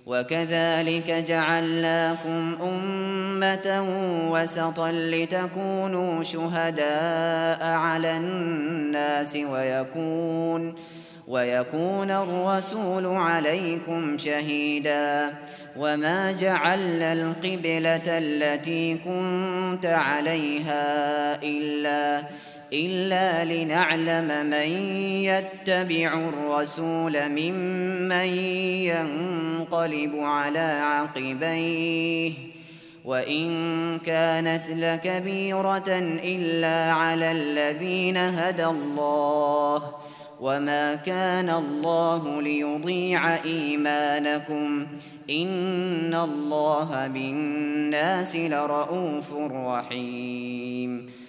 وكذلك جعلناكم أمة وسطا لتكونوا شهداء على الناس ويكون الرسول عليكم شهيدا. وما جعلنا القبلة التي كنت عليها إلا لنعلم من يتبع الرسول ممن ينقلب على عقبيه، وإن كانت لكبيرة إلا على الذين هدى الله، وما كان الله ليضيع إيمانكم، إن الله بالناس لرءوف رحيم.